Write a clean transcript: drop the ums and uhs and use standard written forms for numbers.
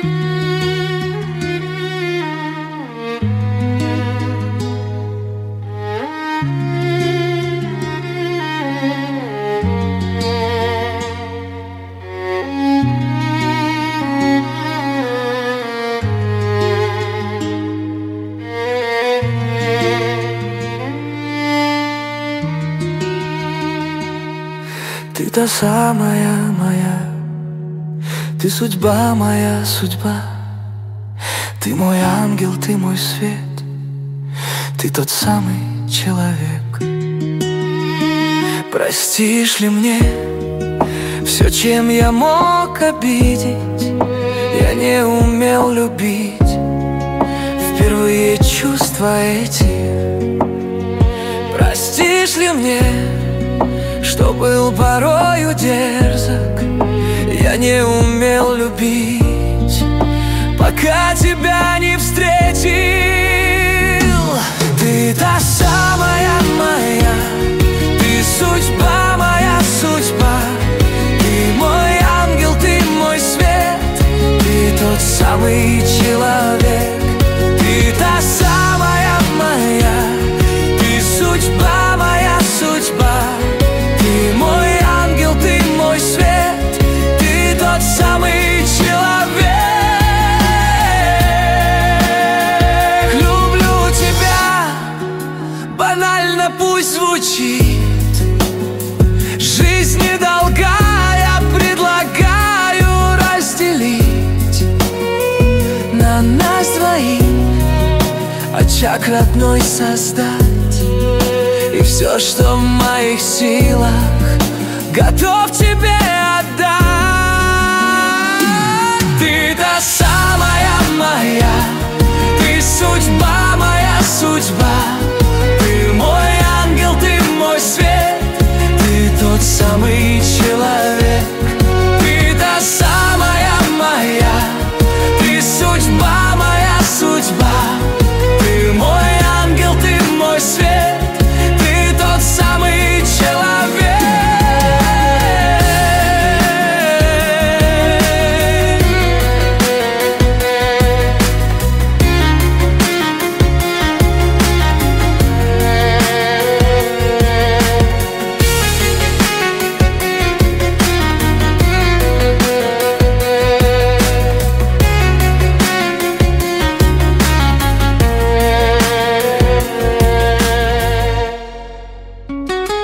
Ты та самая моя, ты судьба, моя судьба. Ты мой ангел, ты мой свет, ты тот самый человек. Простишь ли мне все, чем я мог обидеть? Я не умел любить впервые чувства эти. Простишь ли мне, что был порою дерзок? Я не умел любить, пока тебя не встретил. Ты та самая моя, ты судьба, моя судьба. Ты мой ангел, ты мой свет, ты тот самый человек. Ты та самая моя, ты судьба, моя судьба. Ты мой ангел, ты мой свет, ты тот самый человек. Люблю тебя, банально пусть звучит. Жизнь недолгая, предлагаю разделить на нас двоих, очаг родной создать. И все, что в моих силах, готов тебе отдать. Ты та самая моя, ты судьба, моя судьба.